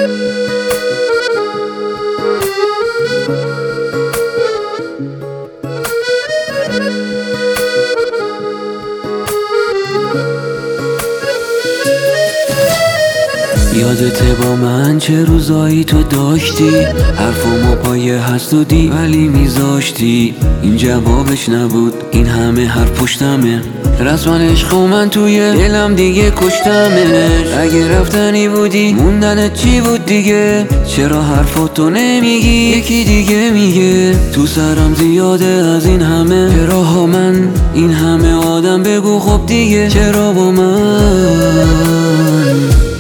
یادته با من چه روزایی تو داشتی، حرفمو پای حسودی ولی میذاشتی. این جوابش نبود، این همه حرف پشتمه. رسما عشق من توی دلم دیگه کشتمش. اگه رفتنی بودی موندنت چی بود دیگه؟ چرا حرفاتو نمیگی یکی دیگه میگه؟ تو سرم زیاده از این همه چراها من، این همه آدم بگو خب دیگه چرا با من؟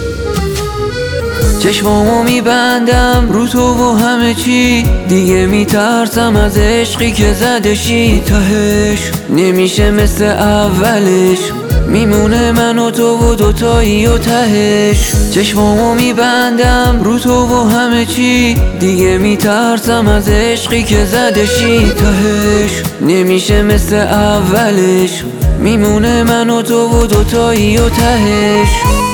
چشمامو میبندم رو تو و همه چی، دیگه میترسم از عشقی که زدشی. تهش نمیشه مثل اولش، میمونه من و تو و دوتایی و تهش. چشمامو میبندم رو تو و همه چی، دیگه میترسم از عشقی که زدشی. تهش نمیشه مثل اولش، میمونه من و تو و دوتایی و تهش.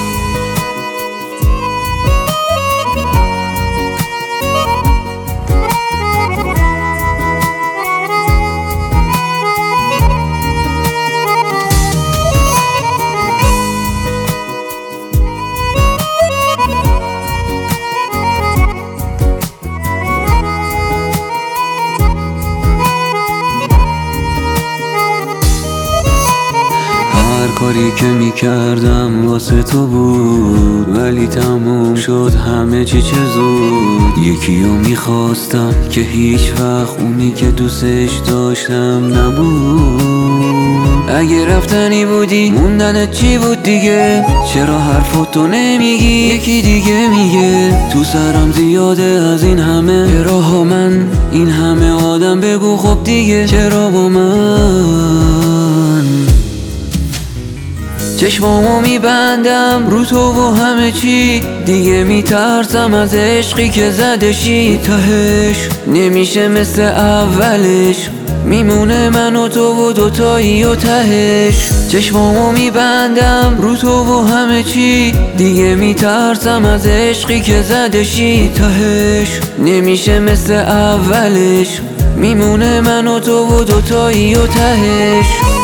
کاری که میکردم واسه تو بود، ولی تموم شد همه چی چه زود. یکیو میخواستم که هیچ وقت اونی که دوستش داشتم نبود. اگه رفتنی بودی موندنت چی بود دیگه؟ چرا حرفاتو نمیگی یکی دیگه میگه؟ تو سرم زیاده از این همه چراها من، این همه آدم بگو خب دیگه چرا با من؟ چشمامو میبندم رو تو و همه چی، دیگه میترسم از عشقی که زدشی. تهش نمیشه مثل اولش، میمونه من و تو و دوتایی و تهش. چشمامو میبندم رو تو و همه چی، دیگه میترسم از عشقی که زدشی. تهش نمیشه مثل اولش، میمونه من و تو و دوتایی و تهش.